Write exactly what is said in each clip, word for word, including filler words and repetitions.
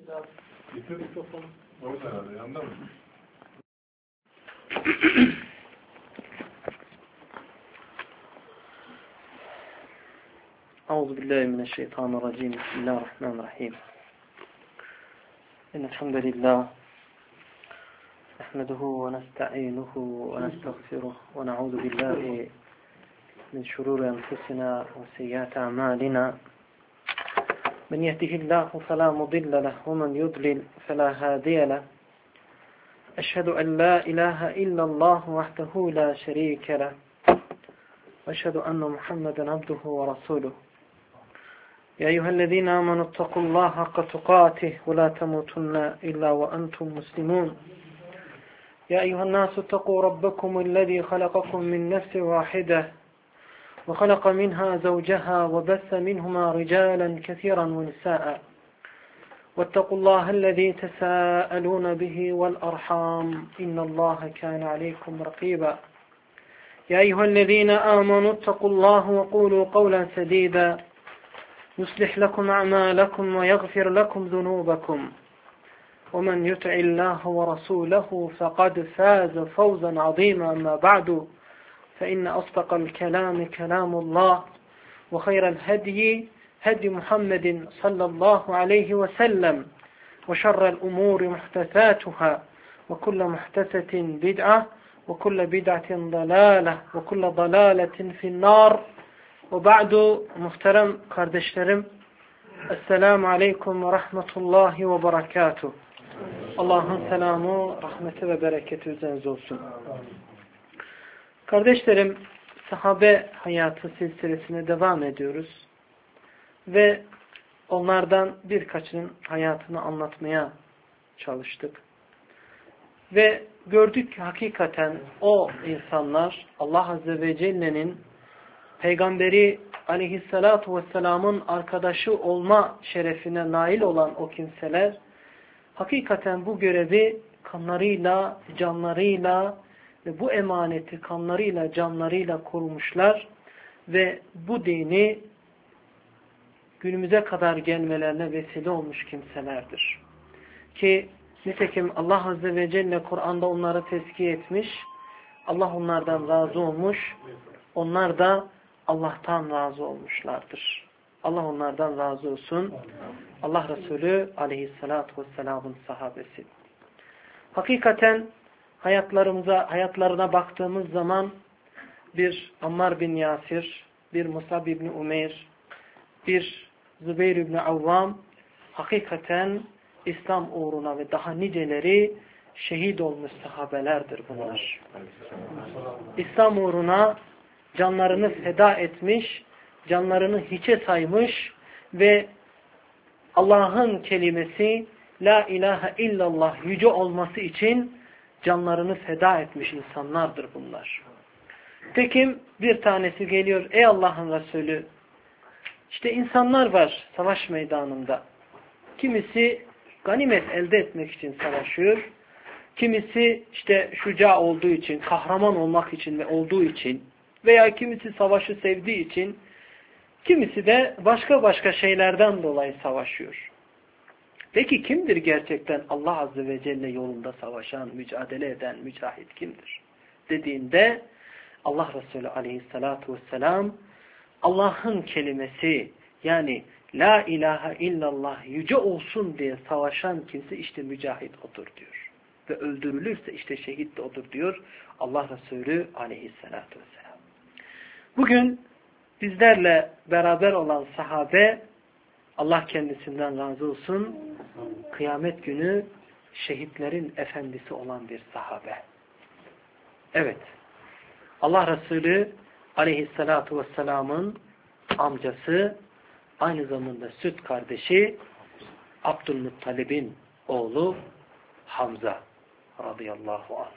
Getir mikrofonu. Orada herhalde, yanında mı? أعوذ بالله من الشيطان الرجيم بسم الله الرحمن الرحيم إن الحمد لله نحمده ونستعينه ونستغفره ونعوذ بالله من شرور أنفسنا وسيئات أعمالنا من يهده الله فلا مضل له ومن يضلل فلا هادي له أشهد أن لا إله إلا الله وحده لا شريك له وأشهد أن محمدا عبده ورسوله يا أيها الذين آمنوا اتقوا الله حق تقاته ولا تموتن إلا وأنتم مسلمون يا أيها الناس اتقوا ربكم الذي خلقكم من نفس واحدة وخلق منها زوجها وبث منهما رجالا كثيرا ونساء واتقوا الله الذي تساءلون به والأرحام إن الله كان عليكم رقيبا يا أيها الذين آمنوا اتقوا الله وقولوا قولا سديدا يصلح لكم أعمالكم ويغفر لكم ذنوبكم ومن يطع الله ورسوله فقد فاز فوزا عظيما أما بعد فإن أصدق الكلام كلام الله وخير الهدي هدي محمد صلى الله عليه وسلم وشر الأمور محدثاتها وكل محدثة بدعة وكل بدعة ضلالة وكل ضلالة في النار وبعد muhterem kardeşlerim Esselamu Aleyküm ve Rahmetullahi ve Berekatuh. Allah'ın selamı, rahmeti ve bereketi üzerinize olsun. Kardeşlerim, sahabe hayatı silsilesine devam ediyoruz. Ve onlardan birkaçının hayatını anlatmaya çalıştık. Ve gördük ki hakikaten o insanlar Allah Azze ve Celle'nin Peygamberi Aleyhisselatu Vesselam'ın arkadaşı olma şerefine nail olan o kimseler hakikaten bu görevi kanlarıyla, canlarıyla ve bu emaneti kanlarıyla, canlarıyla korumuşlar ve bu dini günümüze kadar gelmelerine vesile olmuş kimselerdir. Ki nitekim Allah Azze ve Celle Kur'an'da onları tezkiye etmiş, Allah onlardan razı olmuş, onlar da Allah'tan razı olmuşlardır. Allah onlardan razı olsun. Allah Resulü Aleyhisselatü Vesselam'ın sahabesi. Hakikaten hayatlarımıza, hayatlarına baktığımız zaman bir Ammar bin Yasir, bir Musab ibn Umeyr, bir Zübeyir ibn Avvam hakikaten İslam uğruna ve daha niceleri şehit olmuş sahabelerdir bunlar. İslam uğruna canlarını feda etmiş, canlarını hiçe saymış ve Allah'ın kelimesi La ilahe illallah yüce olması için canlarını feda etmiş insanlardır bunlar. Tekim bir tanesi geliyor, ey Allah'ın Resulü, işte insanlar var savaş meydanında. Kimisi ganimet elde etmek için savaşıyor. Kimisi işte şuca olduğu için, kahraman olmak için ve olduğu için veya kimisi savaşı sevdiği için, kimisi de başka başka şeylerden dolayı savaşıyor. Peki kimdir gerçekten Allah Azze ve Celle yolunda savaşan, mücadele eden, mücahit kimdir? Dediğinde Allah Resulü Aleyhisselatü Vesselam Allah'ın kelimesi yani La ilahe illallah yüce olsun diye savaşan kimse işte mücahit odur diyor. Ve öldürülürse işte şehit de odur diyor Allah Resulü Aleyhisselatü Vesselam. Bugün bizlerle beraber olan sahabe Allah kendisinden razı olsun kıyamet günü şehitlerin efendisi olan bir sahabe. Evet. Allah Resulü Aleyhisselatü Vesselam'ın amcası aynı zamanda süt kardeşi Abdülmuttalib'in oğlu Hamza radıyallahu anh.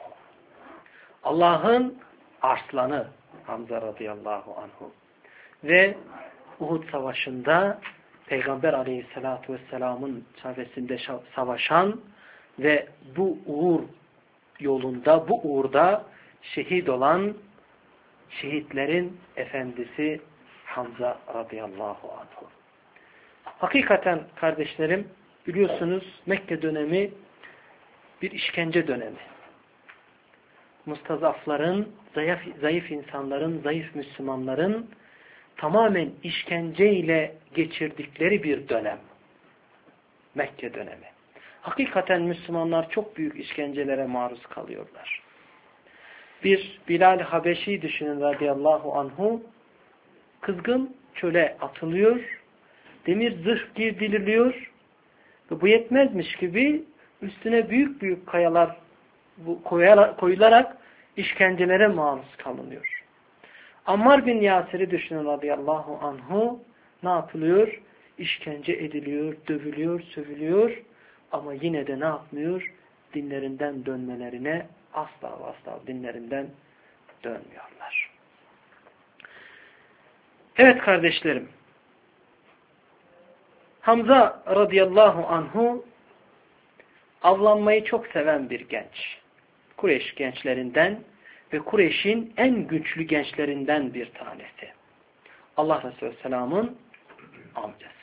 Allah'ın arslanı Hamza radıyallahu anhu. Ve Uhud savaşında Peygamber aleyhissalatu vesselamın çevresinde savaşan ve bu uğur yolunda, bu uğurda şehit olan şehitlerin efendisi Hamza radıyallahu anhu. Hakikaten kardeşlerim, biliyorsunuz Mekke dönemi bir işkence dönemi. Mustazafların, zayıf, zayıf insanların, zayıf Müslümanların tamamen işkenceyle geçirdikleri bir dönem. Mekke dönemi. Hakikaten Müslümanlar çok büyük işkencelere maruz kalıyorlar. Bir Bilal Habeşi düşünün radıyallahu anhu, kızgın çöle atılıyor, demir zırh giydiriliyor ve bu yetmezmiş gibi üstüne büyük büyük kayalar koyularak işkencelere maruz kalınıyor. Ammar bin Yasir'i düşünün radıyallahu anhu, ne yapılıyor? İşkence ediliyor, dövülüyor, sövülüyor ama yine de ne yapmıyor? Dinlerinden dönmelerine asla ve asla dinlerinden dönmüyorlar. Evet kardeşlerim, Hamza radıyallahu anhu avlanmayı çok seven bir genç. Kureyş gençlerinden ve Kureyş'in en güçlü gençlerinden bir tanesi. Allah Resulü Selam'ın amcası.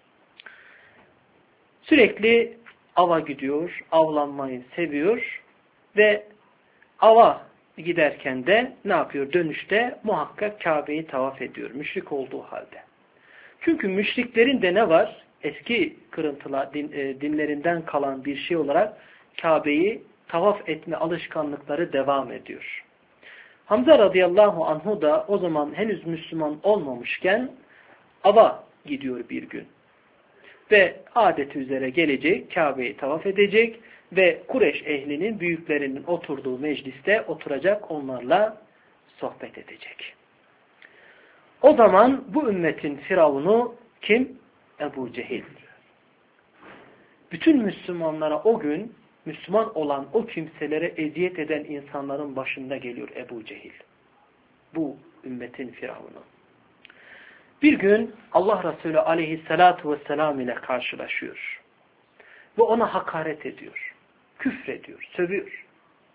Sürekli ava gidiyor, avlanmayı seviyor ve ava giderken de ne yapıyor? Dönüşte muhakkak Kabe'yi tavaf ediyor. Müşrik olduğu halde. Çünkü müşriklerin de ne var? Eski kırıntılar, din, e, dinlerinden kalan bir şey olarak Kabe'yi tavaf etme alışkanlıkları devam ediyor. Hamza radıyallahu anhu da o zaman henüz Müslüman olmamışken ava gidiyor bir gün. Ve adeti üzere gelecek, Kabe'yi tavaf edecek ve Kureyş ehlinin büyüklerinin oturduğu mecliste oturacak, onlarla sohbet edecek. O zaman bu ümmetin firavunu kim? Ebu Cehil. Bütün Müslümanlara o gün, Müslüman olan o kimselere eziyet eden insanların başında geliyor Ebu Cehil. Bu ümmetin firavunu. Bir gün Allah Resulü aleyhissalatu vesselam ile karşılaşıyor. Ve ona hakaret ediyor. Küfrediyor, sövüyor.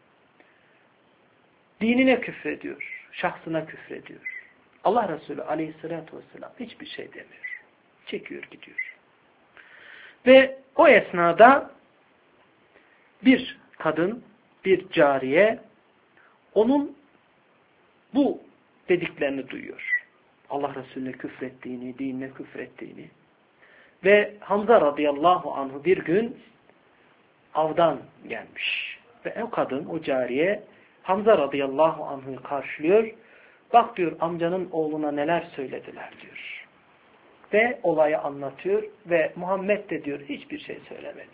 Dinine küfrediyor, şahsına küfrediyor. Allah Resulü aleyhissalatu vesselam hiçbir şey demiyor. Çekiyor gidiyor. Ve o esnada bir kadın, bir cariye onun bu dediklerini duyuyor. Allah Resulüne küfrettiğini, dinine küfrettiğini. Ve Hamza radıyallahu anhu bir gün avdan gelmiş. Ve o kadın, o cariye Hamza radıyallahu anhu'yu karşılıyor. Bak diyor, amcanın oğluna neler söylediler diyor. Ve olayı anlatıyor ve Muhammed de diyor hiçbir şey söylemedi.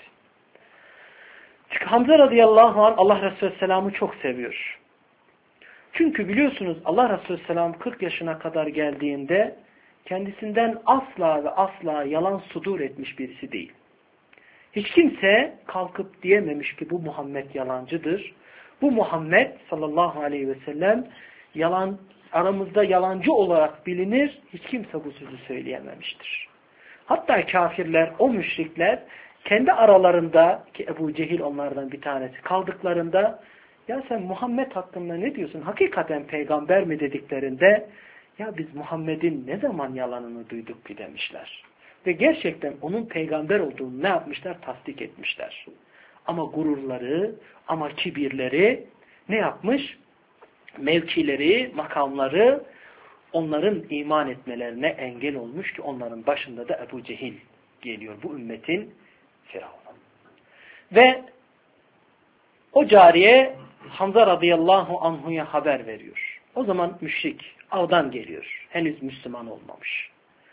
Çünkü Hamza radıyallahu anh Allah Resulü Selam'ı çok seviyor. Çünkü biliyorsunuz Allah Resulü Selam kırk yaşına kadar geldiğinde kendisinden asla ve asla yalan sudur etmiş birisi değil. Hiç kimse kalkıp diyememiş ki bu Muhammed yalancıdır. Bu Muhammed sallallahu aleyhi ve sellem yalan, aramızda yalancı olarak bilinir. Hiç kimse bu sözü söyleyememiştir. Hatta kafirler, o müşrikler kendi aralarında, ki Ebu Cehil onlardan bir tanesi, kaldıklarında ya sen Muhammed hakkında ne diyorsun? Hakikaten peygamber mi dediklerinde ya biz Muhammed'in ne zaman yalanını duyduk ki demişler. Ve gerçekten onun peygamber olduğunu ne yapmışlar? Tasdik etmişler. Ama gururları, ama kibirleri ne yapmış? Mevkileri, makamları onların iman etmelerine engel olmuş ki onların başında da Ebu Cehil geliyor. Bu ümmetin firavunu. Ve o cariye Hamza radıyallahu anhu'ya haber veriyor. O zaman müşrik, avdan geliyor. Henüz Müslüman olmamış.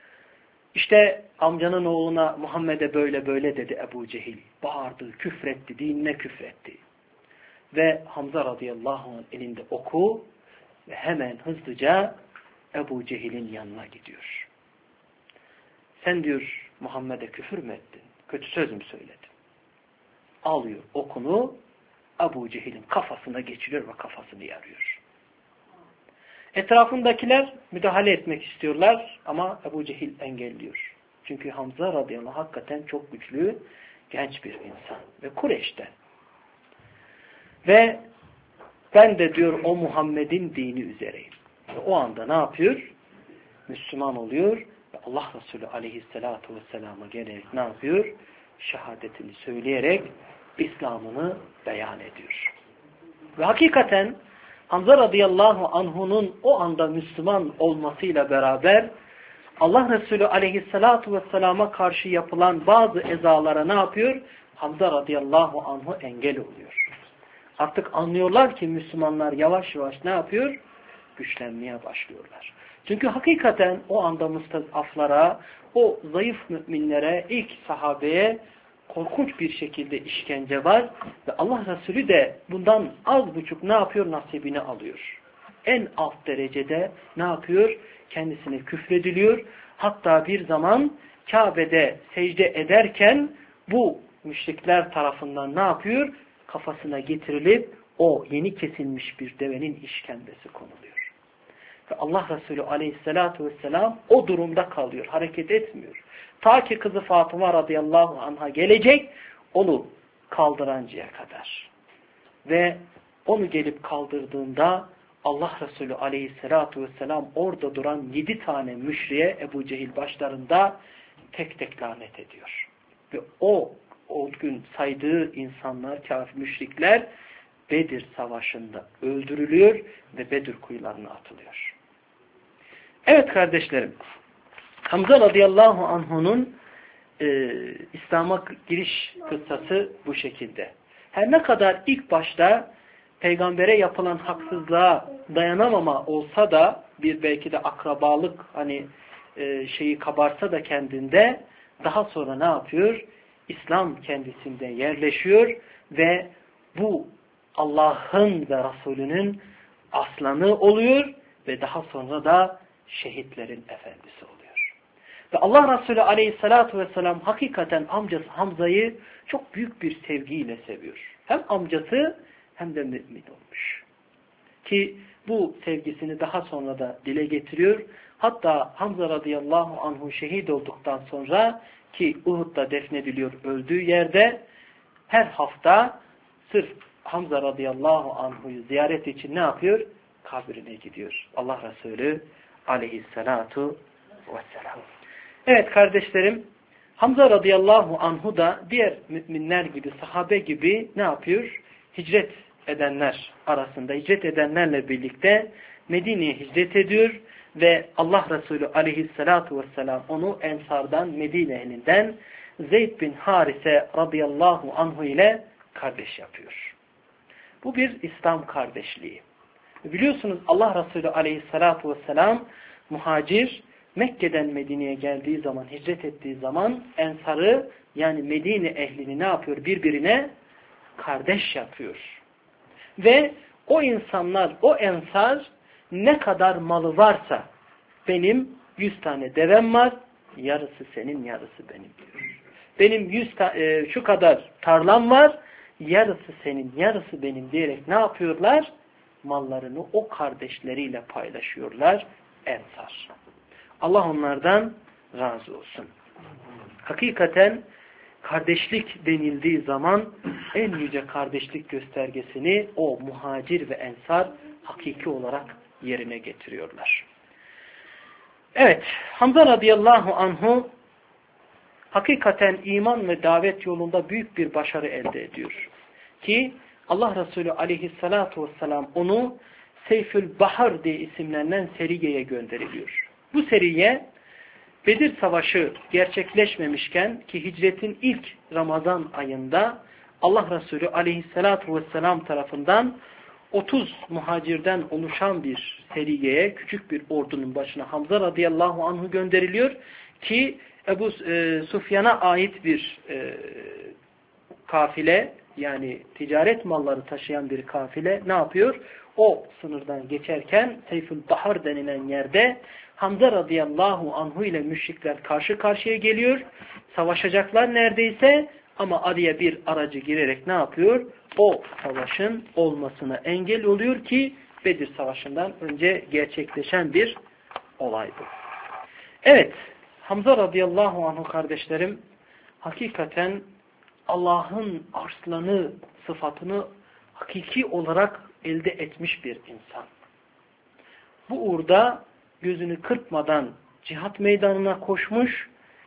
İşte amcanın oğluna Muhammed'e böyle böyle dedi Ebu Cehil. Bağırdı, küfretti, dinine küfretti. Ve Hamza radıyallahu anh elinde oku ve hemen hızlıca Ebu Cehil'in yanına gidiyor. Sen diyor Muhammed'e küfür mü ettin? Kötü söz mü söyledin? Alıyor okunu Ebu Cehil'in kafasına geçiriyor ve kafasını yarıyor. Etrafındakiler müdahale etmek istiyorlar ama Ebu Cehil engelliyor. Çünkü Hamza radıyallahu anh hakikaten çok güçlü, genç bir insan ve Kureyş'ten. Ve ben de diyor o Muhammed'in dini üzereyim. Ve o anda ne yapıyor? Müslüman oluyor ve Allah Resulü aleyhissalatu vesselam'a gelerek ne yapıyor? şehadetini söyleyerek İslam'ını beyan ediyor. Ve hakikaten Hamza radıyallahu anhu'nun o anda Müslüman olmasıyla beraber Allah Resulü aleyhissalatu vesselama karşı yapılan bazı ezalara ne yapıyor? Hamza radıyallahu anhu engel oluyor. Artık anlıyorlar ki Müslümanlar yavaş yavaş ne yapıyor? Güçlenmeye başlıyorlar. Çünkü hakikaten o anda müstezaflara, o zayıf müminlere, ilk sahabeye korkunç bir şekilde işkence var. Ve Allah Resulü de bundan az buçuk ne yapıyor? Nasibini alıyor. En alt derecede ne yapıyor? Kendisine küfrediliyor. Hatta bir zaman Kabe'de secde ederken bu müşrikler tarafından ne yapıyor? Kafasına getirilip o yeni kesilmiş bir devenin işkembesi konuluyor. Ve Allah Resulü aleyhissalatu vesselam o durumda kalıyor. Hareket etmiyor. Ta ki kızı Fatıma radıyallahu anha gelecek, onu kaldırancaya kadar. Ve onu gelip kaldırdığında Allah Resulü aleyhissalatu vesselam orada duran yedi tane müşriye Ebu Cehil başlarında tek tek lanet ediyor. Ve o, o gün saydığı insanlar, kafir müşrikler Bedir Savaşı'nda öldürülüyor ve Bedir kuyularına atılıyor. Evet kardeşlerim, Hamza radıyallahu anhu'nun e, İslam'a giriş kıssası bu şekilde. Her ne kadar ilk başta peygambere yapılan haksızlığa dayanamama olsa da bir belki de akrabalık hani e, şeyi kabarsa da kendinde daha sonra ne yapıyor? İslam kendisinde yerleşiyor ve bu Allah'ın ve Resulünün aslanı oluyor ve daha sonra da şehitlerin efendisi oluyor. Ve Allah Resulü aleyhissalatu vesselam hakikaten amcası Hamza'yı çok büyük bir sevgiyle seviyor. Hem amcası hem de mümin olmuş. Ki bu sevgisini daha sonra da dile getiriyor. Hatta Hamza radıyallahu anhu şehit olduktan sonra ki Uhud'da defnediliyor öldüğü yerde her hafta sırf Hamza radıyallahu anhu'yu ziyaret için ne yapıyor? Kabrine gidiyor. Allah Resulü aleyhissalatu vesselam. Evet kardeşlerim, Hamza radıyallahu anhu da diğer müminler gibi, sahabe gibi ne yapıyor? Hicret edenler arasında, hicret edenlerle birlikte Medine'ye hicret ediyor ve Allah Resulü aleyhissalatu vesselam onu Ensar'dan, Medine ehlinden Zeyd bin Harise radıyallahu anhu ile kardeş yapıyor. Bu bir İslam kardeşliği. Biliyorsunuz Allah Resulü aleyhissalatu vesselam muhacir, Mekke'den Medine'ye geldiği zaman, hicret ettiği zaman Ensar'ı yani Medine ehlini ne yapıyor? Birbirine kardeş yapıyor. Ve o insanlar, o Ensar ne kadar malı varsa benim yüz tane devem var, yarısı senin, yarısı benim diyor. Benim yüz e, şu kadar tarlam var, yarısı senin, yarısı benim diyerek ne yapıyorlar? Mallarını o kardeşleriyle paylaşıyorlar Ensar. Allah onlardan razı olsun. Hakikaten kardeşlik denildiği zaman en yüce kardeşlik göstergesini o muhacir ve ensar hakiki olarak yerine getiriyorlar. Evet, Hamza radıyallahu anhu hakikaten iman ve davet yolunda büyük bir başarı elde ediyor. Ki Allah Resulü aleyhissalatu vesselam onu Seyfül Bahar diye isimlenen seriyeye gönderiliyor. Bu seriye Bedir Savaşı gerçekleşmemişken ki hicretin ilk Ramazan ayında Allah Resulü aleyhissalatu vesselam tarafından otuz muhacirden oluşan bir seriyeye, küçük bir ordunun başına Hamza radıyallahu anhu gönderiliyor ki Ebu e, Sufyan'a ait bir e, kafile, yani ticaret malları taşıyan bir kafile ne yapıyor? O sınırdan geçerken Seyfül Bahar denilen yerde Hamza radıyallahu anhu ile müşrikler karşı karşıya geliyor. Savaşacaklar neredeyse ama araya bir aracı girerek ne yapıyor? O savaşın olmasına engel oluyor ki Bedir Savaşı'ndan önce gerçekleşen bir olay bu. Evet, Hamza radıyallahu anhu kardeşlerim hakikaten Allah'ın arslanı sıfatını hakiki olarak elde etmiş bir insan. Bu uğurda gözünü kırpmadan cihat meydanına koşmuş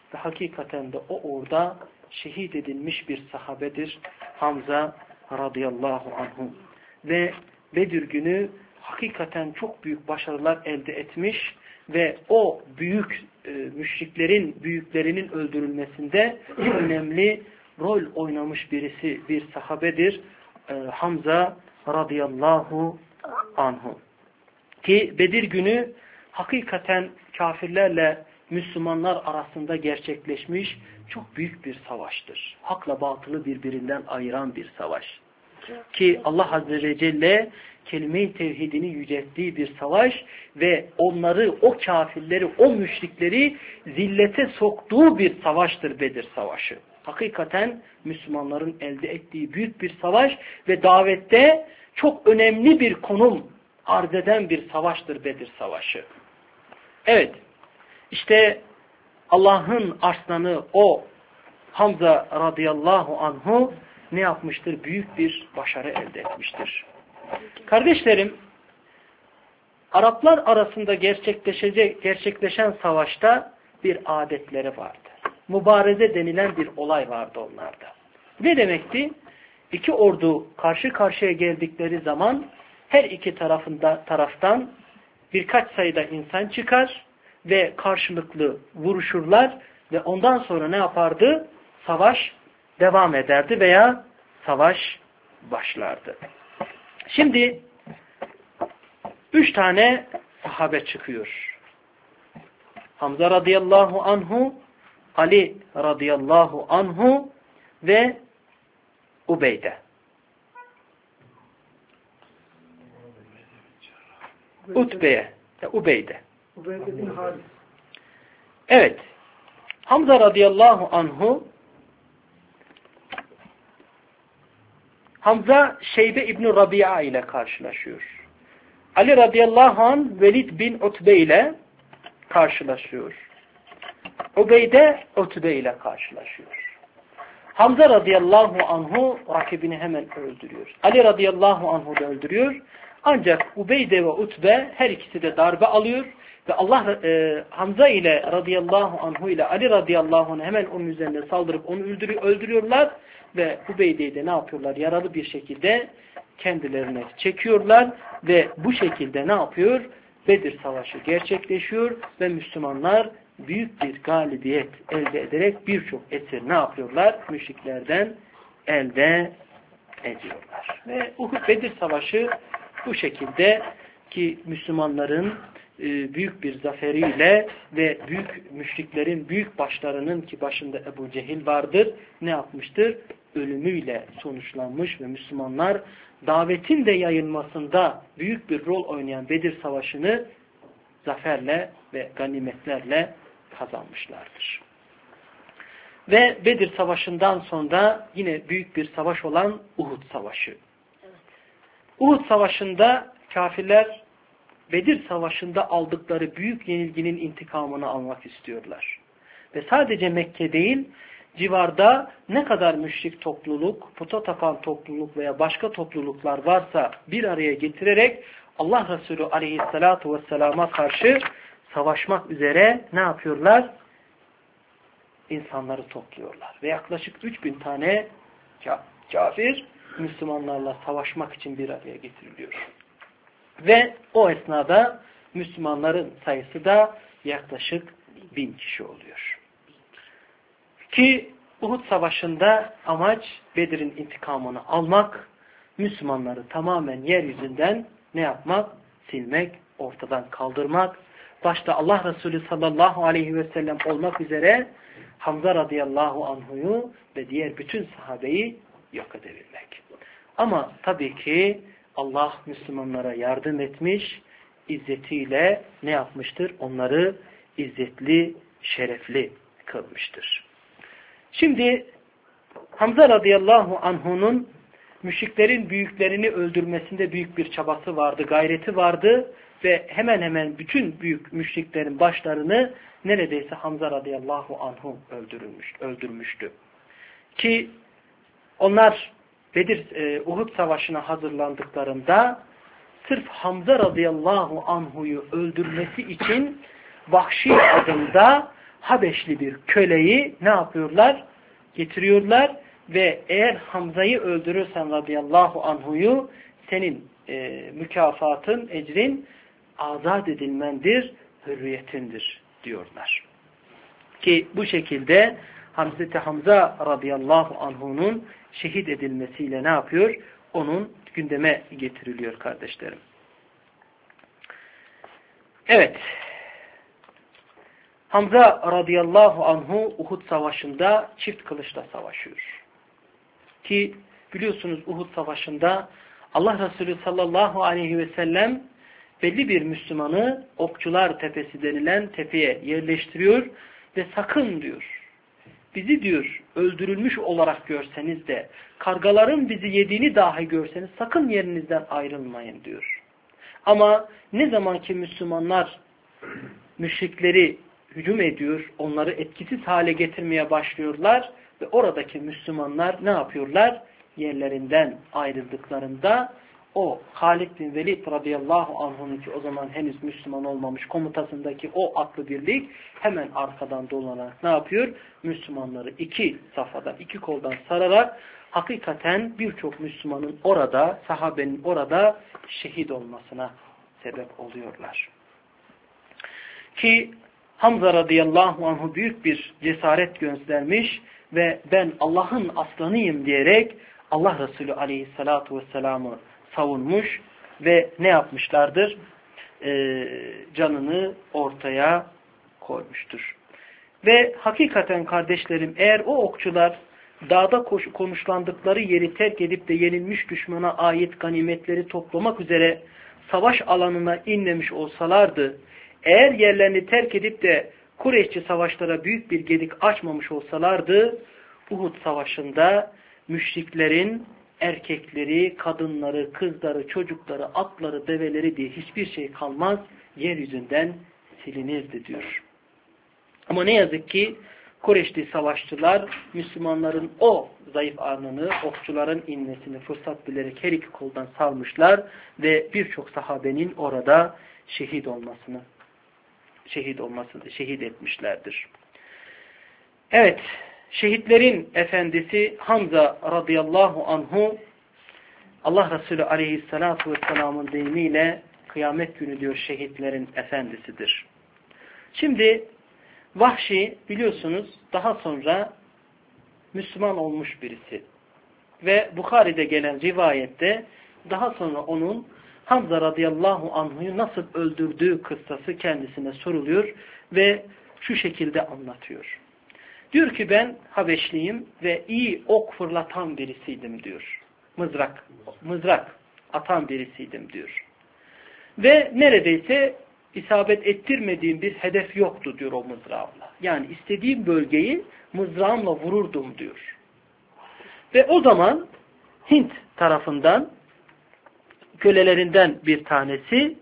ve hakikaten de o orada şehit edilmiş bir sahabedir Hamza radıyallahu anhu. Ve Bedir günü hakikaten çok büyük başarılar elde etmiş ve o büyük e, müşriklerin büyüklerinin öldürülmesinde önemli rol oynamış birisi bir sahabedir e, Hamza radıyallahu anhu. Ki Bedir günü hakikaten kafirlerle Müslümanlar arasında gerçekleşmiş çok büyük bir savaştır. Hakla batılı birbirinden ayıran bir savaş. Ki Allah Azze ve Celle kelime-i tevhidini yücelttiği bir savaş ve onları, o kafirleri, o müşrikleri zillete soktuğu bir savaştır Bedir Savaşı. Hakikaten Müslümanların elde ettiği büyük bir savaş ve davette çok önemli bir konum arz eden bir savaştır Bedir Savaşı. Evet, işte Allah'ın arslanı o Hamza radıyallahu anhu ne yapmıştır? Büyük bir başarı elde etmiştir. Kardeşlerim, Araplar arasında gerçekleşecek, gerçekleşen savaşta bir adetleri vardı. Mübareze denilen bir olay vardı onlarda. Ne demekti? İki ordu karşı karşıya geldikleri zaman her iki tarafında taraftan birkaç sayıda insan çıkar ve karşılıklı vuruşurlar ve ondan sonra ne yapardı? Savaş devam ederdi veya savaş başlardı. Şimdi üç tane sahabe çıkıyor. Hamza radıyallahu anhu, Ali radıyallahu anhu ve Ubeyde. Utbe'ye, Ubeyde. Ubeyde bin Halis. Evet. Hamza radıyallahu anhu Hamza Şeybe İbn Rabia ile karşılaşıyor. Ali radıyallahu anh Velid bin Utbe ile karşılaşıyor. Ubeyde Utbe ile karşılaşıyor. Hamza radıyallahu anhu rakibini hemen öldürüyor. Ali radıyallahu anhu da öldürüyor. Ancak Ubeyde ve Utbe her ikisi de darbe alıyor ve Allah e, Hamza ile radıyallahu anhu ile Ali radıyallahu anh hemen onun üzerine saldırıp onu öldürüyor, öldürüyorlar ve Ubeyde'yi de ne yapıyorlar? Yaralı bir şekilde kendilerine çekiyorlar ve bu şekilde ne yapıyor? Bedir Savaşı gerçekleşiyor ve Müslümanlar büyük bir galibiyet elde ederek birçok esir ne yapıyorlar? Müşriklerden elde ediyorlar. Ve Uhud Bedir Savaşı bu şekilde ki Müslümanların e, büyük bir zaferiyle ve büyük müşriklerin büyük başlarının ki başında Ebu Cehil vardır ne yapmıştır? Ölümüyle sonuçlanmış ve Müslümanlar davetin de yayılmasında büyük bir rol oynayan Bedir Savaşı'nı zaferle ve ganimetlerle kazanmışlardır. Ve Bedir Savaşı'ndan sonra yine büyük bir savaş olan Uhud Savaşı. Uhud Savaşı'nda kafirler Bedir Savaşı'nda aldıkları büyük yenilginin intikamını almak istiyorlar. Ve sadece Mekke değil, civarda ne kadar müşrik topluluk, puta tapan topluluk veya başka topluluklar varsa bir araya getirerek Allah Resulü aleyhissalatu vesselama karşı savaşmak üzere ne yapıyorlar? İnsanları topluyorlar. Ve yaklaşık üç bin tane kafir Müslümanlarla savaşmak için bir araya getiriliyor. Ve o esnada Müslümanların sayısı da yaklaşık bin kişi oluyor. Ki Uhud Savaşı'nda amaç Bedir'in intikamını almak, Müslümanları tamamen yeryüzünden ne yapmak? Silmek, ortadan kaldırmak. Başta Allah Resulü sallallahu aleyhi ve sellem olmak üzere Hamza radıyallahu anhu'yu ve diğer bütün sahabeyi yok edebilmek. Ama tabii ki Allah Müslümanlara yardım etmiş, izzetiyle ne yapmıştır? Onları izzetli, şerefli kılmıştır. Şimdi Hamza radıyallahu anhu'nun müşriklerin büyüklerini öldürmesinde büyük bir çabası vardı, gayreti vardı ve hemen hemen bütün büyük müşriklerin başlarını neredeyse Hamza radıyallahu anhu öldürülmüş, öldürmüştü. Ki onlar Bedir, e, Uhud Savaşı'na hazırlandıklarında sırf Hamza radıyallahu anhu'yu öldürmesi için Vahşi adında Habeşli bir köleyi ne yapıyorlar? Getiriyorlar ve eğer Hamza'yı öldürürsen radıyallahu anhuyu senin e, mükafatın, ecrin azat edilmendir, hürriyetindir diyorlar. Ki bu şekilde Hazreti Hamza radıyallahu anhunun şehit edilmesiyle ne yapıyor? Onun gündeme getiriliyor kardeşlerim. Evet. Hamza radıyallahu anhu Uhud savaşında çift kılıçla savaşıyor. Ki biliyorsunuz Uhud savaşında Allah Resulü sallallahu aleyhi ve sellem belli bir Müslümanı Okçular Tepesi denilen tepeye yerleştiriyor ve sakın diyor, bizi diyor öldürülmüş olarak görseniz de kargaların bizi yediğini dahi görseniz sakın yerinizden ayrılmayın diyor. Ama ne zaman ki Müslümanlar müşrikleri hücum ediyor, onları etkisiz hale getirmeye başlıyorlar ve oradaki Müslümanlar ne yapıyorlar? Yerlerinden ayrıldıklarında o Halid bin Velid radıyallahu anh'un ki o zaman henüz Müslüman olmamış komutasındaki o atlı birlik hemen arkadan dolanarak ne yapıyor? Müslümanları iki safhadan, iki koldan sararak hakikaten birçok Müslümanın orada, sahabenin orada şehit olmasına sebep oluyorlar. Ki Hamza radıyallahu anh'u büyük bir cesaret göstermiş ve ben Allah'ın aslanıyım diyerek Allah Resulü aleyhissalatu vesselam'ı savunmuş ve ne yapmışlardır? Ee, canını ortaya koymuştur. Ve hakikaten kardeşlerim eğer o okçular dağda konuşlandıkları yeri terk edip de yenilmiş düşmana ait ganimetleri toplamak üzere savaş alanına inmemiş olsalardı, eğer yerlerini terk edip de Kureyşçi savaşlara büyük bir gedik açmamış olsalardı, Uhud savaşında müşriklerin erkekleri, kadınları, kızları, çocukları, atları, develeri diye hiçbir şey kalmaz, yeryüzünden silinirdi diyor. Ama ne yazık ki Kureyşli savaşçılar Müslümanların o zayıf anını, okçuların inmesini fırsat bilerek her iki koldan salmışlar ve birçok sahabenin orada şehit olmasını şehit olmasını şehit etmişlerdir. Evet, şehitlerin efendisi Hamza radıyallahu anhu Allah Resulü aleyhissalatu vesselamın deyimiyle kıyamet günü diyor şehitlerin efendisidir. Şimdi Vahşi biliyorsunuz daha sonra Müslüman olmuş birisi. Ve Bukhari'de gelen rivayette daha sonra onun Hamza radıyallahu anhu'yu nasıl öldürdüğü kıssası kendisine soruluyor ve şu şekilde anlatıyor. Diyor ki ben Habeşliyim ve iyi ok fırlatan birisiydim diyor. Mızrak, mızrak atan birisiydim diyor. Ve neredeyse isabet ettirmediğim bir hedef yoktu diyor o mızrağımla. Yani istediğim bölgeyi mızrağımla vururdum diyor. Ve o zaman Hint tarafından kölelerinden bir tanesi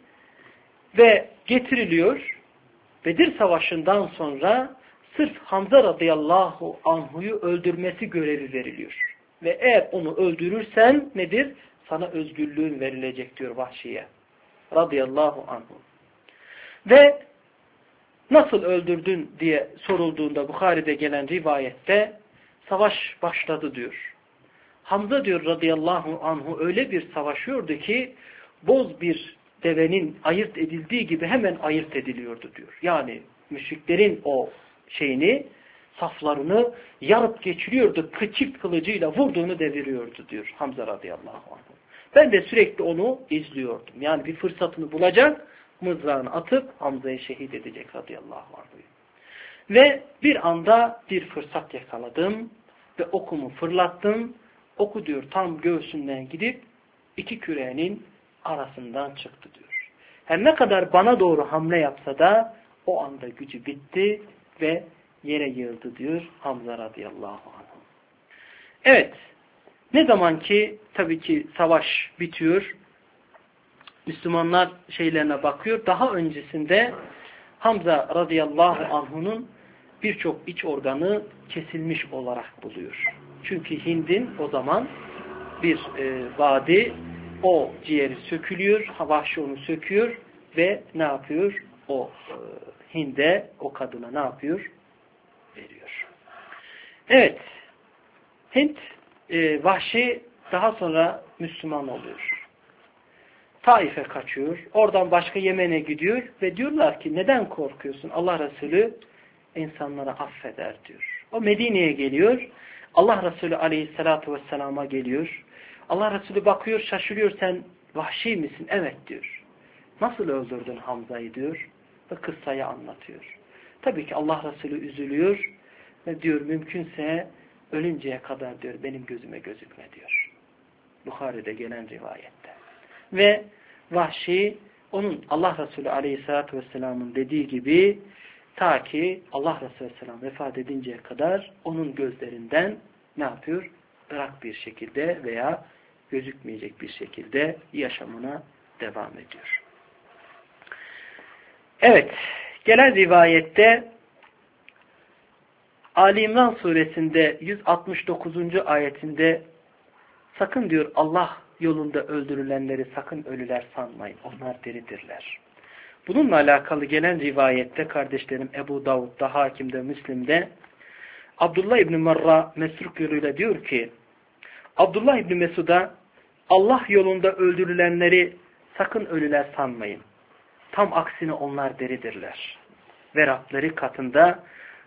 ve getiriliyor. Bedir Savaşı'ndan sonra sırf Hamza radıyallahu anhu'yu öldürmesi görevi veriliyor. Ve eğer onu öldürürsen nedir? Sana özgürlüğün verilecek diyor Vahşi'ye. Radıyallahu anhu. Ve nasıl öldürdün diye sorulduğunda Bukhari'de gelen rivayette savaş başladı diyor. Hamza diyor radıyallahu anhu öyle bir savaşıyordu ki boz bir devenin ayırt edildiği gibi hemen ayırt ediliyordu diyor. Yani müşriklerin o şeyini, saflarını yarıp geçiriyordu. Çift kılıcıyla vurduğunu deviriyordu diyor Hamza radıyallahu anh. Ben de sürekli onu izliyordum. Yani bir fırsatını bulacak, mızrağını atıp Hamza'yı şehit edecek radıyallahu anh. Ve bir anda bir fırsat yakaladım ve okumu fırlattım. Oku diyor tam göğsünden gidip iki küreğinin arasından çıktı diyor. Her ne kadar bana doğru hamle yapsa da o anda gücü bitti ve yere yığıldı diyor Hamza radıyallahu anh. Evet, ne zaman ki tabii ki savaş bitiyor, Müslümanlar şeylerine bakıyor. Daha öncesinde Hamza radıyallahu anh'unun birçok iç organı kesilmiş olarak buluyor. Çünkü Hind'in o zaman bir e, vadi, o ciğeri sökülüyor, Vahşi onu söküyor ve ne yapıyor? O e, Hind'e, o kadına ne yapıyor? veriyor. Evet. Hint e, Vahşi daha sonra Müslüman oluyor. Taif'e kaçıyor. Oradan başka Yemen'e gidiyor ve diyorlar ki neden korkuyorsun? Allah Resulü insanları affeder diyor. O Medine'ye geliyor. Allah Resulü aleyhissalatu vesselama geliyor. Allah Resulü bakıyor, şaşırıyor, sen Vahşi misin? Evet diyor. Nasıl öldürdün Hamza'yı diyor ve kıssayı anlatıyor. Tabii ki Allah Resulü üzülüyor ve diyor mümkünse ölünceye kadar diyor benim gözüme gözükme diyor. Bukhari'de gelen rivayette. Ve Vahşi onun Allah Resulü aleyhissalatu vesselamın dediği gibi ta ki Allah Resulü aleyhisselam vefat edinceye kadar onun gözlerinden ne yapıyor? Irak bir şekilde veya gözükmeyecek bir şekilde yaşamına devam ediyor. Evet, gelen rivayette Ali İmran suresinde yüz altmış dokuzuncu ayetinde sakın diyor Allah yolunda öldürülenleri sakın ölüler sanmayın. Onlar diridirler. Bununla alakalı gelen rivayette kardeşlerim Ebu Davud'da, Hakim'de, Müslim'de Abdullah İbni Marra Mesruk yoluyla diyor ki Abdullah İbni Mesud'a Allah yolunda öldürülenleri sakın ölüler sanmayın. Tam aksine onlar diridirler. Ve Rableri katında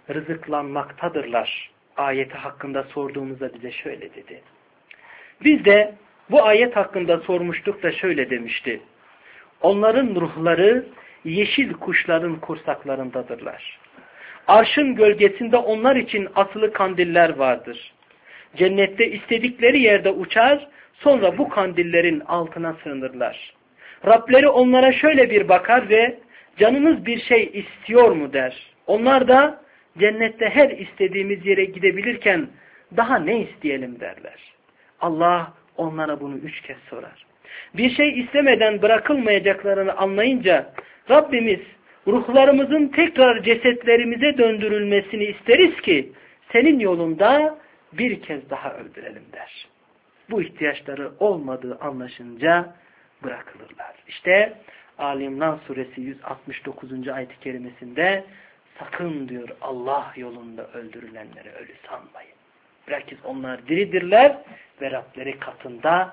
rızıklanmaktadırlar. Ayeti hakkında sorduğumuzda bize şöyle dedi. Biz de bu ayet hakkında sormuştuk da şöyle demişti. Onların ruhları yeşil kuşların kursaklarındadırlar. Arşın gölgesinde onlar için asılı kandiller vardır. Cennette istedikleri yerde uçar, sonra bu kandillerin altına sığınırlar. Rableri onlara şöyle bir bakar ve canınız bir şey istiyor mu der. Onlar da cennette her istediğimiz yere gidebilirken daha ne isteyelim derler. Allah onlara bunu üç kez sorar. Bir şey istemeden bırakılmayacaklarını anlayınca Rabbimiz ruhlarımızın tekrar cesetlerimize döndürülmesini isteriz ki senin yolunda bir kez daha öldürelim der. Bu ihtiyaçları olmadığı anlaşınca bırakılırlar. İşte Ali İmran suresi yüz altmış dokuzuncu ayet-i kerimesinde sakın diyor Allah yolunda öldürülenleri ölü sanmayın. Bilakis onlar diridirler ve Rableri katında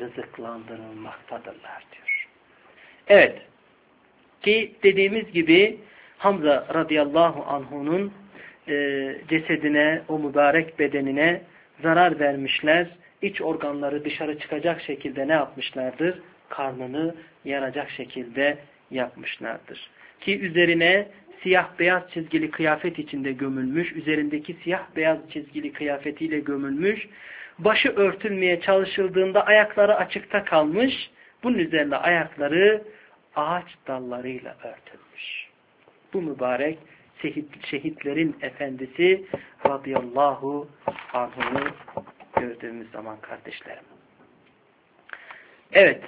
rızıklandırılmaktadırlar diyor. Evet. Ki dediğimiz gibi Hamza radıyallahu anhu'nun e, cesedine, o mübarek bedenine zarar vermişler. İç organları dışarı çıkacak şekilde ne yapmışlardır? Karnını yaracak şekilde yapmışlardır. Ki üzerine siyah beyaz çizgili kıyafet içinde gömülmüş, üzerindeki siyah beyaz çizgili kıyafetiyle gömülmüş, başı örtülmeye çalışıldığında ayakları açıkta kalmış, bunun üzerine ayakları ağaç dallarıyla örtülmüş. Bu mübarek şehit, şehitlerin efendisi radıyallahu anh'ı gördüğümüz zaman kardeşlerim. Evet,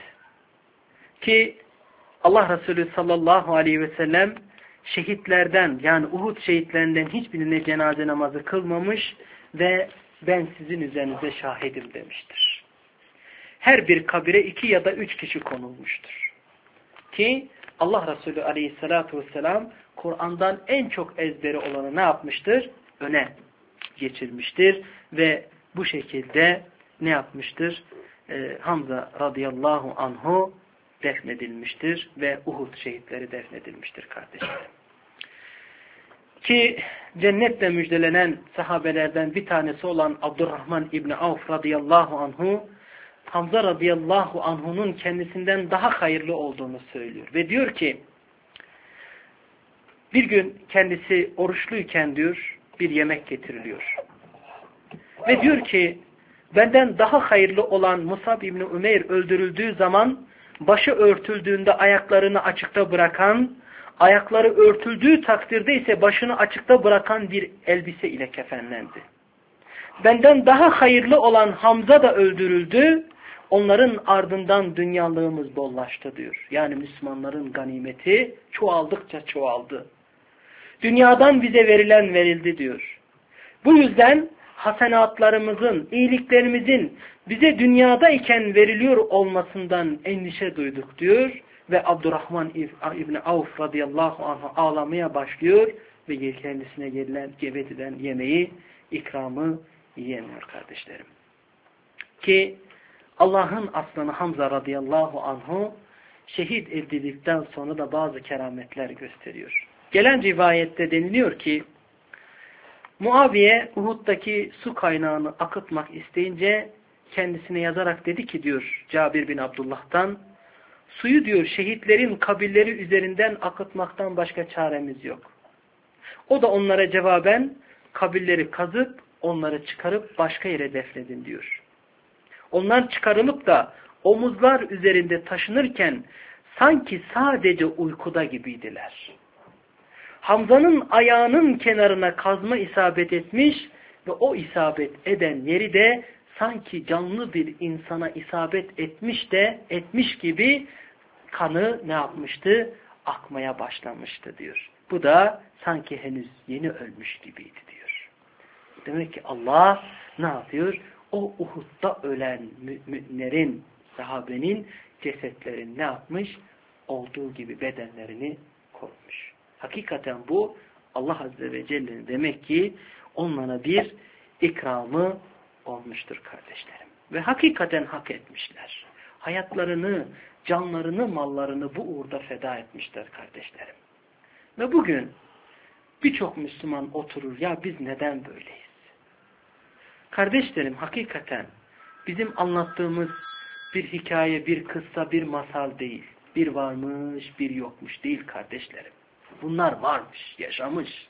ki Allah Resulü sallallahu aleyhi ve sellem şehitlerden yani Uhud şehitlerinden hiçbirine cenaze namazı kılmamış ve ben sizin üzerinize şahidim demiştir. Her bir kabire iki ya da üç kişi konulmuştur. Ki Allah Resulü aleyhissalatu vesselam Kur'an'dan en çok ezberi olanı ne yapmıştır? Öne geçirmiştir ve bu şekilde ne yapmıştır? Ee, Hamza radıyallahu anhu defnedilmiştir ve Uhud şehitleri defnedilmiştir kardeşlerim. Ki cennetle müjdelenen sahabelerden bir tanesi olan Abdurrahman İbni Avf radıyallahu anhu Hamza radıyallahu anhu'nun kendisinden daha hayırlı olduğunu söylüyor. Ve diyor ki bir gün kendisi oruçluyken diyor bir yemek getiriliyor. Ve diyor ki benden daha hayırlı olan Musab İbni Ümeyr öldürüldüğü zaman başı örtüldüğünde ayaklarını açıkta bırakan, ayakları örtüldüğü takdirde ise başını açıkta bırakan bir elbise ile kefenlendi. Benden daha hayırlı olan Hamza da öldürüldü. Onların ardından dünyalığımız bollaştı diyor. Yani Müslümanların ganimeti çoğaldıkça çoğaldı. Dünyadan bize verilen verildi diyor. Bu yüzden hasenatlarımızın, iyiliklerimizin bize dünyada iken veriliyor olmasından endişe duyduk diyor. Ve Abdurrahman İbni Avf radıyallahu anh ağlamaya başlıyor. ve kendisine gelen gebet eden yemeği, ikramı yiyemiyor kardeşlerim. Ki Allah'ın aslanı Hamza radıyallahu anhu şehit edildikten sonra da bazı kerametler gösteriyor. Gelen rivayette deniliyor ki Muaviye Uhud'daki su kaynağını akıtmak isteyince kendisine yazarak dedi ki diyor Cabir bin Abdullah'tan, suyu diyor şehitlerin kabirleri üzerinden akıtmaktan başka çaremiz yok. O da onlara cevaben kabirleri kazıp onları çıkarıp başka yere defnedin diyor. Onlar çıkarılıp da omuzlar üzerinde taşınırken sanki sadece uykuda gibiydiler. Hamza'nın ayağının kenarına kazma isabet etmiş ve o isabet eden yeri de sanki canlı bir insana isabet etmiş de etmiş gibi kanı ne yapmıştı? Akmaya başlamıştı diyor. Bu da sanki henüz yeni ölmüş gibiydi diyor. Demek ki Allah ne yapıyor? O Uhud'da ölen müminlerin, sahabenin cesetlerini ne yapmış? Olduğu gibi bedenlerini korumuş. Hakikaten bu Allah Azze ve Celle'nin demek ki onlara bir ikramı olmuştur kardeşlerim. Ve hakikaten hak etmişler. Hayatlarını, canlarını, mallarını bu uğurda feda etmişler kardeşlerim. Ve bugün birçok Müslüman oturur, ya biz neden böyleyiz? Kardeşlerim hakikaten bizim anlattığımız bir hikaye, bir kıssa, bir masal değil. Bir varmış, bir yokmuş değil kardeşlerim. Bunlar varmış, yaşamış.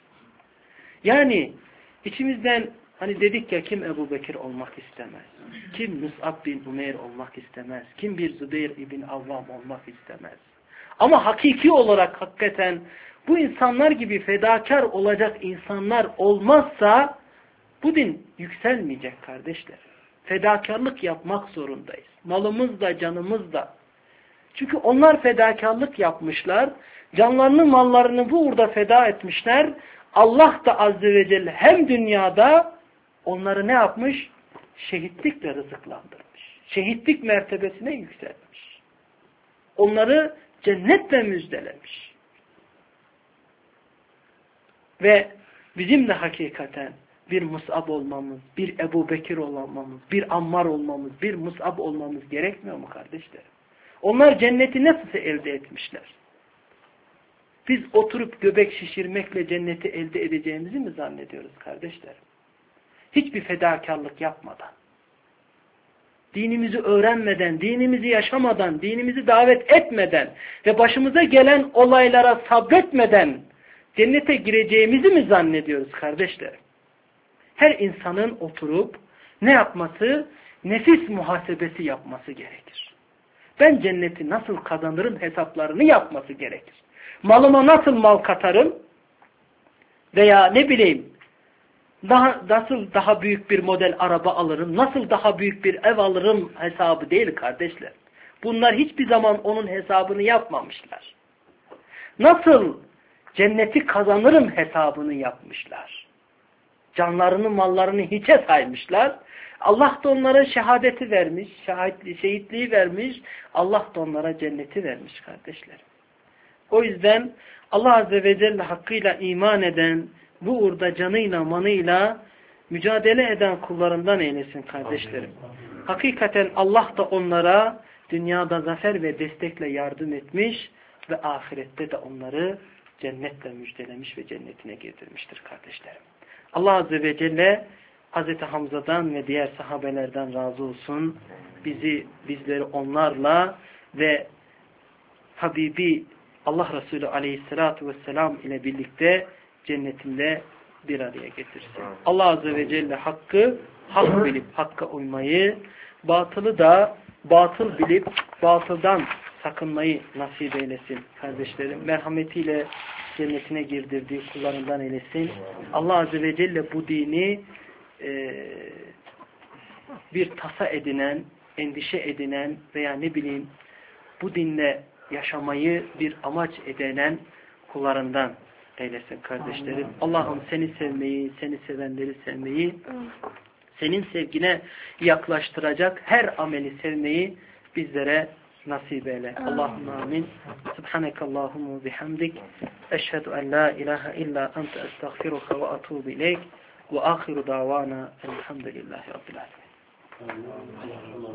Yani içimizden hani dedik ya, kim Ebu Bekir olmak istemez? Kim Mus'ab bin Umeyr olmak istemez? Kim bir Zübeyir ibn Avvam olmak istemez? Ama hakiki olarak hakikaten bu insanlar gibi fedakar olacak insanlar olmazsa bu din yükselmeyecek kardeşler. Fedakarlık yapmak zorundayız. Malımız da canımız da. Çünkü onlar fedakarlık yapmışlar. Canlarını mallarını bu uğurda feda etmişler. Allah da Azze ve Celle hem dünyada onları ne yapmış? Şehitlikle rızıklandırmış. Şehitlik mertebesine yükseltmiş. Onları cennetle müjdelemiş. Ve bizim de hakikaten bir Mus'ab olmamız, bir Ebu Bekir olmamız, bir Ammar olmamız, bir Mus'ab olmamız gerekmiyor mu kardeşlerim? Onlar cenneti nasıl elde etmişler? Biz oturup göbek şişirmekle cenneti elde edeceğimizi mi zannediyoruz kardeşlerim? Hiçbir fedakarlık yapmadan, dinimizi öğrenmeden, dinimizi yaşamadan, dinimizi davet etmeden ve başımıza gelen olaylara sabretmeden cennete gireceğimizi mi zannediyoruz kardeşlerim? Her insanın oturup ne yapması? Nefis muhasebesi yapması gerekir. Ben cenneti nasıl kazanırım hesaplarını yapması gerekir. Malıma nasıl mal katarım? Veya ne bileyim, daha, nasıl daha büyük bir model araba alırım? Nasıl daha büyük bir ev alırım hesabı değil kardeşler. Bunlar hiçbir zaman onun hesabını yapmamışlar. Nasıl cenneti kazanırım hesabını yapmışlar. Canlarını, mallarını hiçe saymışlar. Allah da onlara şehadeti vermiş, şahitliği, şehitliği vermiş. Allah da onlara cenneti vermiş kardeşlerim. O yüzden Allah Azze ve Celle hakkıyla iman eden, bu uğurda canıyla, manıyla mücadele eden kullarından eylesin kardeşlerim. Hakikaten Allah da onlara dünyada zafer ve destekle yardım etmiş ve ahirette de onları cennetle müjdelemiş ve cennetine girdirmiştir kardeşlerim. Allah Azze ve Celle Hazreti Hamza'dan ve diğer sahabelerden razı olsun. Bizi, bizleri onlarla ve Habibi Allah Resulü Aleyhisselatü Vesselam ile birlikte cennetinde bir araya getirsin. Allah Azze ve Celle hakkı hak bilip hakka uymayı, batılı da batıl bilip batıldan sakınmayı nasip eylesin kardeşlerim. Merhametiyle cennetine girdirdiği kullarından eylesin. Allah Azze ve Celle bu dini e, bir tasa edinen, endişe edinen veya ne bileyim bu dinle yaşamayı bir amaç edinen kullarından eylesin kardeşlerim. Allah'ım seni sevmeyi, seni sevenleri sevmeyi, senin sevgine yaklaştıracak her ameli sevmeyi bizlere nasip eyle. Allahümme amin. Subhanekallahumma bihamdik. Eşhedü en la ilahe illa ente estağfiruka ve atubu ileyk. Ve ahiru davana elhamdülillahi rabbil alemin.